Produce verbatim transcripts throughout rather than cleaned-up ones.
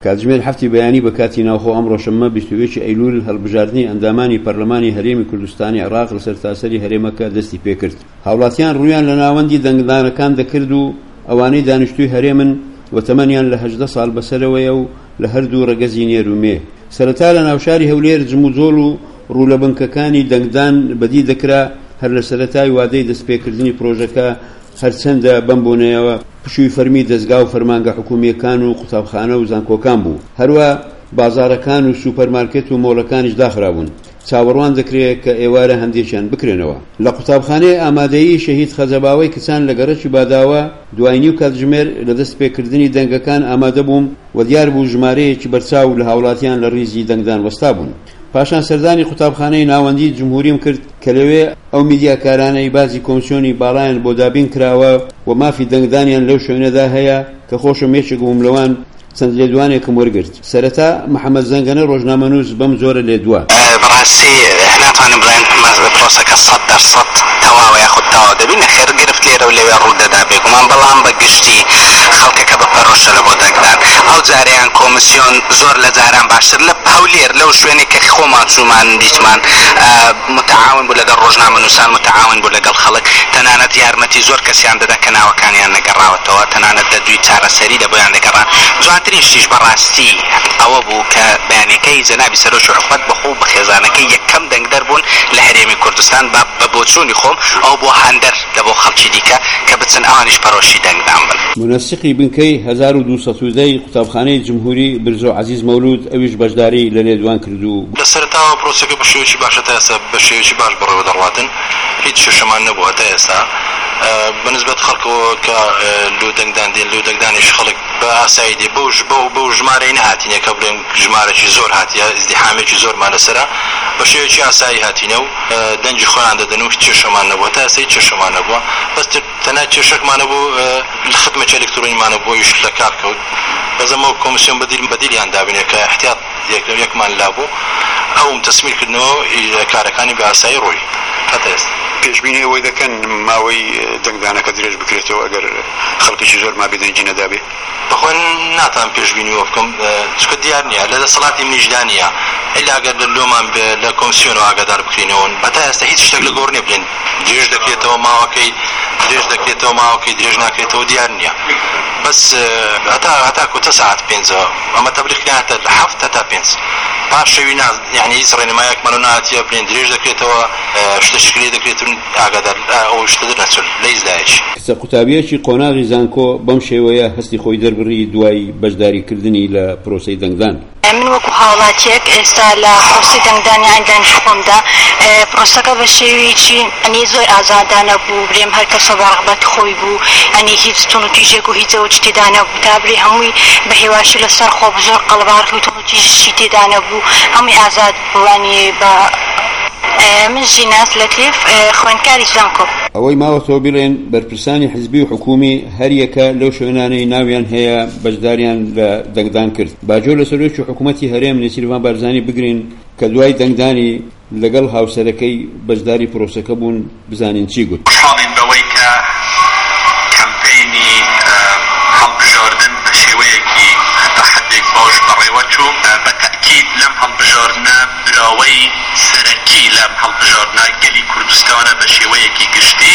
کاتژمێر هەفتی بەیانی بە کاتی ناوخۆ ئەمڕۆ شەممە بیست و یەک ئەیلول هەڵبژاردنی ئەندامانی پەرلەمانی هەرێمی کوردستانی عێراق لەسەر تاسەری هەرێمەکە دەستی پێکرد. هاوڵاتیان ڕوویان لە ناوەندی دەنگدانەکان دەکرد و ئەوانەی دانیشتووی هەرێمن و تەمەنیان لە هەژدە ساڵ بەسەرەوەیە و لە هەردوو ڕەگەزی نێرومێ. سەرەتا لە ناوشاری هەولێر جموجۆڵ و ڕوو لە بنکەکانی دەنگدان بەدی دەکرا هەر لە سەرەتای وادەی دەستپێکردنی پرۆژەکە هەرچەندە بەم بۆنەیەوە پشووی فەرمی دەستگا و فەرمانگە حکوومیەکان و قوتابخانە و زانکۆکان بوو. هەروە بازارەکان و سوپەرمارکێت و مۆڵەکانیش داخرابوون. چاوەڕوان دەکرێت کە ئێوارە هەندێکیان بکرێنەوە. لە قوتابخانەی ئامادەیی شەهید خەزەباوەی کچان لە گەڕەکی باداوە دوایینی و کاتژمێر لە دەست پێکردنی دەنگەکان ئامادە بووم و دیار بوو ژمارەیەکی بەرچاو لە هاوڵاتیان لە ڕیزی دەنگدان وەستا بوون. پاشان سەردانی قوتابخانەی ناوەندی جمهوریم کرد کە لەوێ ئەو میدیاکارانەی بازی کۆمسیۆنی باڵایان بۆ دابین کراوە و مافی دەنگدانیان لەو شوێنەدا هەیە کە خۆشە مێچێک بووم لەوان چەند لێدوانێکم وەرگرت. سەرەتا محەممەد زەنگەنە ڕۆژنامەنووس بەم زۆرە لێدووە. بەڕاستی ناتوانم بڵێن پرۆسەکە سەد دەرسەد تەواوە یاخود تەواو دەبین خێر گرفت لێرە و لەوێ ڕوودەدا بێگومان، بەڵام بە گشتی خەڵکەکە بەپەرۆشە لە بۆ دەنگدان. ئەو جاریان کۆمسیۆن زۆر لە جاران باشتر لە هەولێر لەو شوێنێک کە خۆمان چوومان دیتمان متعاون بوو لەگەڵ ڕۆژنامەنووسان، متعاون بوو لەگەڵ خەڵک، تەنانەت یارمەتی زۆر کەسیان دەدا کە ناوەکانیان نەگەڕاوەتەوە، تەنانەت دەدوی چارەسەری دەبۆیان دەگەڕان. جوانترینشتیش بەڕاستی ئەوە بوو کە بەیانەکەی جەنابی سەرۆکی حکومەت بەخۆ بە خێزانەکەی یەکەم دەنگدەر بوون لە هەرێمی کوردستان بە بۆچوونی خۆم ئەو بۆ هەندەر لە بۆ خەڵکی دیکە کە بچن ئەوانیش پەرۆشی دەنگدان بن. منەسقی بنکەی هەزار و دووسەد و دەی قوتابخانەی جمهوری برزۆ عەزیز مەولود ئەویش بەشداری لە لێدوان کردو. لە سەرەتاوە پرۆسەکە بە شێوەیەکی باشە تا ئێستا بە شێوەیەکی باش بەڕێوە دەڕاتن، هیچ شێشەمان نەبوو هەتا ئێستا بەنسبەت خەڵکەوە کە لۆ دەنگدان دێن لۆ دەنگدانیش خەڵک بە ئاسایی دێ بەو بەو ژمارەی نەهاتینە کە بڵێن ژمارەی زۆر هاتیە ئیزدیحامێکی زۆرمان لەسەرە بە شێوەیەکی ئاسایی هاتینە و دەنگی خۆیان دەدەن و هیچ کێشەمان نەبووە تا ئێستا هیچ کێشەمان نەبووە، بەس تەنها کێشەکمان نەبوو خدمەتی ئەلکترۆنیمان بۆ ئیش لە کار کەوت. بەزەمە کۆمسیۆن بەدیل بەدیلیان دابینێ کە احتیاط یەکمان لابوو ئەوم تەسمیرکردنەوە کارەکانی بە ئاسایی ڕۆی هەتا ئێستا. پێشبینی ئەوەی دەکەن ماوەی دەنگدانەکە درێژ بکرێتەوە ئەگەر خەڵکیی زۆر ما بێدەنگی نەدابێ؟ بەخۆن ناتان پێشبینی وە بکەم چکە دیار نییە لە دەسەڵاتی منیشدا نییە ئەلا ئەگەر لە لۆمان لە کۆمسیۆنەوە ئاگادار بکرێنەوە هەتا ئێستا هیچ شتێک لە گۆڕ نێ بڵێن درێژ دەکرێتەوە ماوەکەی درێژ دەکرێتەوە ماوەکەی درێژ ناکرێتەوە دیار نییە، بەس هەتا هەتا کۆتە ساعت پێنجەوە ئەمە تەبلیغاتە هەفت هەتا پێنج پاش شەوی ناز یعنی هیچ ڕێنمایەکمان نهاتیە بڵێن درێژ دەکرێتەوە شتە شکلی دەکرێت ئاگادار ئەو شتە دەرنەچێت لە هیچدایەکی. کچە قوتابیەکی قۆناغی زانکۆ بەم شێوەیە هەستی خۆی دەربڕی دوای بەشداریکردنی لە پرۆسەی دەنگدان. من وەکو هاوڵاتیەک ئێستا لە پرۆسی دەنگدانی ئەندانی خۆمدا پرۆسەکە بە شێوەیەکی ئەنی زۆر ئازادانە بوو، برێم هەر کەسە بە ڕەغبەتی خۆی بوو، ئەنی هیچ تون و تیژێک و هیچەوە تێدا نەبوو، تا برێ هەمووی بە هێواشی لەسەر خۆ زۆر قەڵباڕی و تون و تیژشی تێدا نەبوو، هەمووی ئازاد بوو. ئەنی بە من ژیناس لەتیف خوێندکاری زانکۆ. ئەوەی ماوەتەوە بڵێن بەرپرسانی حزبی و حکومی هەر یەکە لەو شوێنانەی ناویان هەیە بەشداریان لە دەنگدان کرد. باجۆ لە سەرۆکی حکوومەتی هەرێم نێچیروان بارزانی بگرین کە دوای دەنگدانی لەگەڵ هاوسەرەکەی بەشداری پرۆسەکە بوون بزانین چی گوت. خۆڵین بەوەی کە کەمپەینی هەڵبژاردن بە شێوەیەکی هەتا حەدێک باش بەڕێوە چوو. بە تەکید لەم هەڵبژاردنە براوەی سەرەکی لەم هەڵبژاردنە گەلی کوردستانە بە شێوەیەکی گشتی،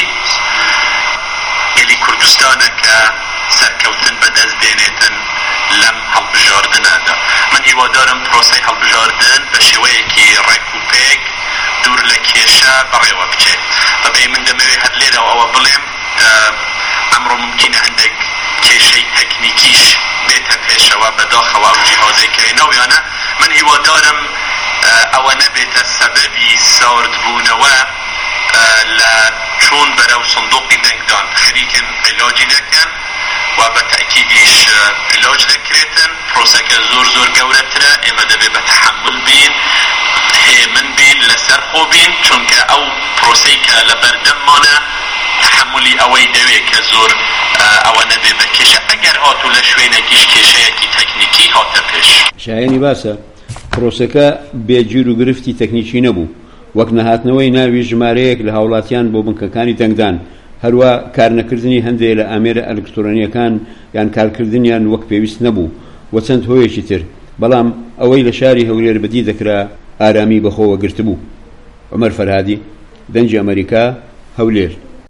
گەلی کوردستانە کە سەرکەوتن بەدەست دێنێتن لەم هەڵبژاردنەدا. من هیوادارم پرۆسەی هەڵبژاردن بە شێوەیەکی ڕێک و پێک دوور لە کێشە بەڕێوە بچێت. بەبێ من دەمەوێت هەر لێرەوە ئەوە بڵێم ئەمڕۆ ممکنە هەندێک کێشەی تەکنیکیش بێتە پێشەوە بەداخەوە ئەو جیهازەی کڕینەوەیانە. من هیوادارم ئەوە نەبێتە سەبەبی ساردبوونەوە لە چوون بەرەو سندوقی دەنگدان خەریکن عیلاجی دەکەن و بە تەکیدیش عیلاج دەکرێتن. پرۆسەکە زۆر زۆر گەورەترە، ئێمە دەبێت بە تەحمل بین، هێمن بین، لەسەر خۆ بین، چونکە ئەو پرۆسەی کە لە بەردەممانە تحملی ئەوەی دەوێت کە زۆر ئەوە نەبێ بە کێشە ئەگەر هاتوو لە شوێنێکیش کێشەیەکی تەکنیکی هاتە پێش. شایەنی باسە پرۆسەکە بێگیر و گرفتی تەکنیکی نەبوو، وەک نەهاتنەوەی ناوی ژمارەیەک لە هاوڵاتیان بۆ بنکەکانی دەنگدان، هەروە کارنەکردنی هەندێک لە ئامێرە ئەلکترۆنیەکان یان کارکردنیان وەک پێویست نەبوو و چەند هۆیەکی تر، بەڵام ئەوەی لە شاری هەولێر بەدی دەکرا ئارامی بەخۆوە گرتبوو. عومەر فەرهادی، دەنجی ئەمریکا، هەولێر.